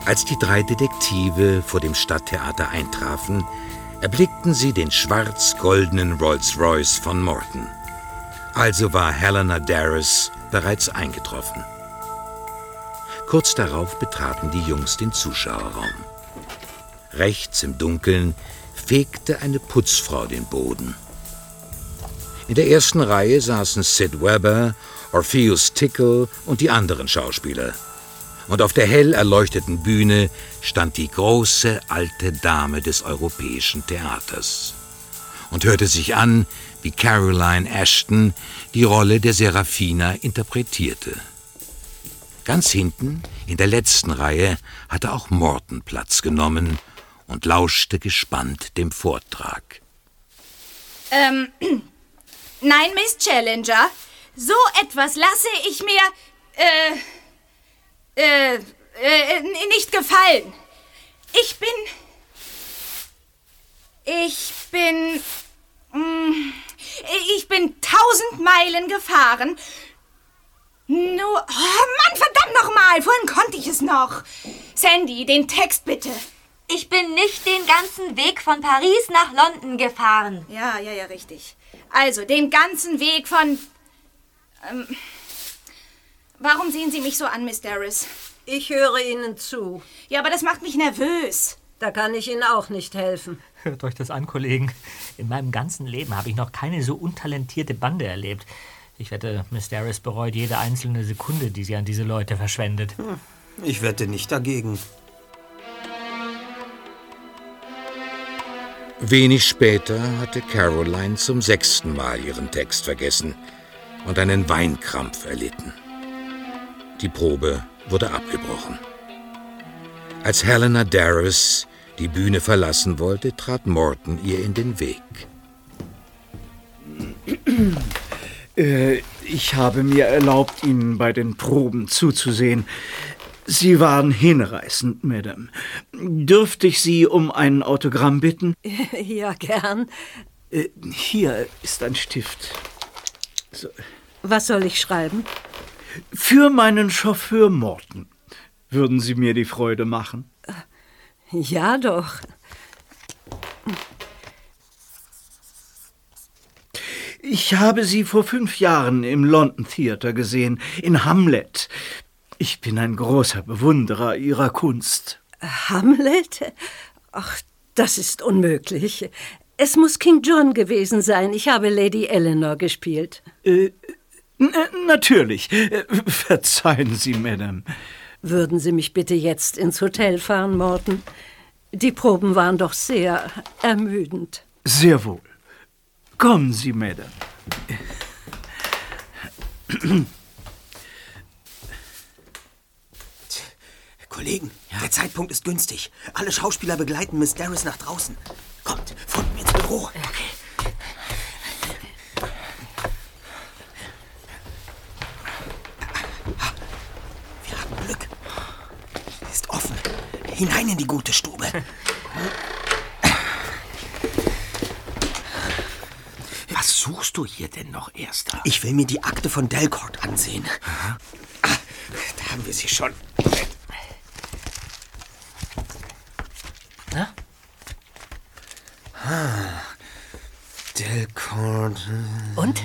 Als die 3 Detektive vor dem Stadttheater eintrafen, erblickten sie den schwarz-goldenen Rolls-Royce von Morton. Also war Helena Darris bereits eingetroffen. Kurz darauf betraten die Jungs den Zuschauerraum. Rechts im Dunkeln fegte eine Putzfrau den Boden. In der ersten Reihe saßen Sid Webber, Orpheus Tickle und die anderen Schauspieler. Und auf der hell erleuchteten Bühne stand die große alte Dame des europäischen Theaters und hörte sich an, wie Caroline Ashton die Rolle der Serafina interpretierte. Ganz hinten, in der letzten Reihe, hatte auch Morton Platz genommen und lauschte gespannt dem Vortrag. Nein, Miss Challenger, so etwas lasse ich mir, nicht gefallen. Ich bin 1000 Meilen gefahren. Nur, oh Mann, verdammt nochmal, vorhin konnte ich es noch. Sandy, den Text bitte. Ich bin nicht den ganzen Weg von Paris nach London gefahren. Ja, richtig. Also, den ganzen Weg von... Warum sehen Sie mich so an, Miss Darris? Ich höre Ihnen zu. Ja, aber das macht mich nervös. Da kann ich Ihnen auch nicht helfen. Hört euch das an, Kollegen. In meinem ganzen Leben habe ich noch keine so untalentierte Bande erlebt. Ich wette, Miss Darris bereut jede einzelne Sekunde, die sie an diese Leute verschwendet. Ich wette nicht dagegen. Wenig später hatte Caroline zum 6. Mal ihren Text vergessen und einen Weinkrampf erlitten. Die Probe wurde abgebrochen. Als Helena Darris die Bühne verlassen wollte, trat Morton ihr in den Weg. Ich habe mir erlaubt, Ihnen bei den Proben zuzusehen. Sie waren hinreißend, Madame. Dürfte ich Sie um ein Autogramm bitten? Ja, gern. Hier ist ein Stift. So. Was soll ich schreiben? Für meinen Chauffeur Morton. Würden Sie mir die Freude machen? Ja, doch. Ich habe Sie vor 5 Jahren im London Theater gesehen, in Hamlet. Ich bin ein großer Bewunderer Ihrer Kunst. Hamlet? Ach, das ist unmöglich. Es muss King John gewesen sein. Ich habe Lady Eleanor gespielt. Natürlich. Verzeihen Sie, Madame. Würden Sie mich bitte jetzt ins Hotel fahren, Morton? Die Proben waren doch sehr ermüdend. Sehr wohl. Kommen Sie, Madame. Kollegen, der Zeitpunkt ist günstig. Alle Schauspieler begleiten Miss Darris nach draußen. Kommt, folgt mir ins Büro. Okay. Wir haben Glück. Ist offen. Hinein in die gute Stube. Was suchst du hier denn noch, Erster? Ich will mir die Akte von Delcourt ansehen. Da haben wir sie schon. Na? Delcourt. Und?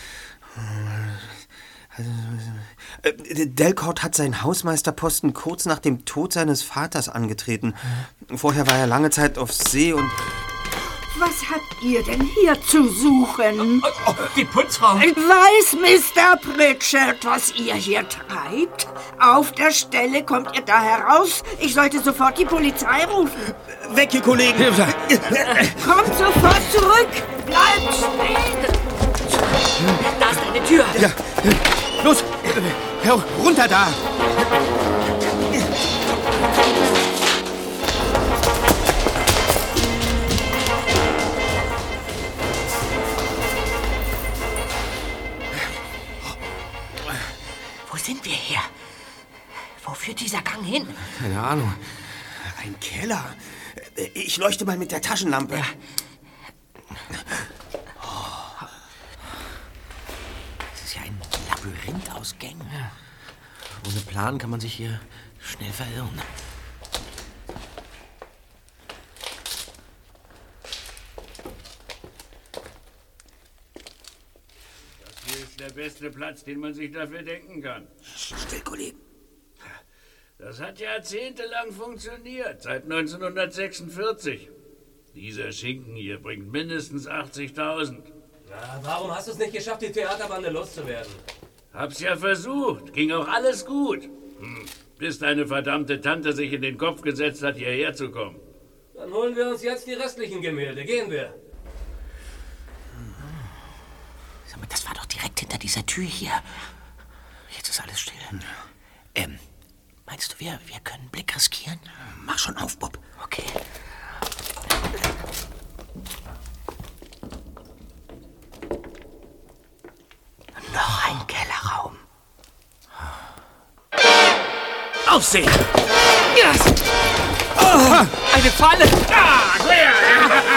Delcourt hat seinen Hausmeisterposten kurz nach dem Tod seines Vaters angetreten. Vorher war er lange Zeit auf See und... Was habt ihr denn hier zu suchen? Die Putzfrau. Weiß Mr. Pritchard, was ihr hier treibt? Auf der Stelle kommt ihr da heraus. Ich sollte sofort die Polizei rufen. Weg, ihr Kollegen! Kommt sofort zurück! Bleibt stehen! Da ist eine Tür. Ja, los! Runter da! Wo sind wir hier? Wo führt dieser Gang hin? Keine Ahnung. Ein Keller. Ich leuchte mal mit der Taschenlampe. Ja. Das ist ja ein Labyrinth aus Gängen. Ohne Plan kann man sich hier schnell verirren. beste Platz, den man sich dafür denken kann. Still, Kollegen. Das hat jahrzehntelang funktioniert, seit 1946. Dieser Schinken hier bringt mindestens 80.000. Na, warum hast du es nicht geschafft, die Theaterbande loszuwerden? Hab's ja versucht, ging auch alles gut. Bis deine verdammte Tante sich in den Kopf gesetzt hat, hierher zu kommen. Dann holen wir uns jetzt die restlichen Gemälde. Gehen wir. Sag mal, das war doch direkt hinter dieser Tür hier. Jetzt ist alles still. Meinst du, wir können einen Blick riskieren? Mach schon auf, Bob. Okay. Noch ein Kellerraum. Aufsehen! Yes. Oh, eine Falle! Ah, quer!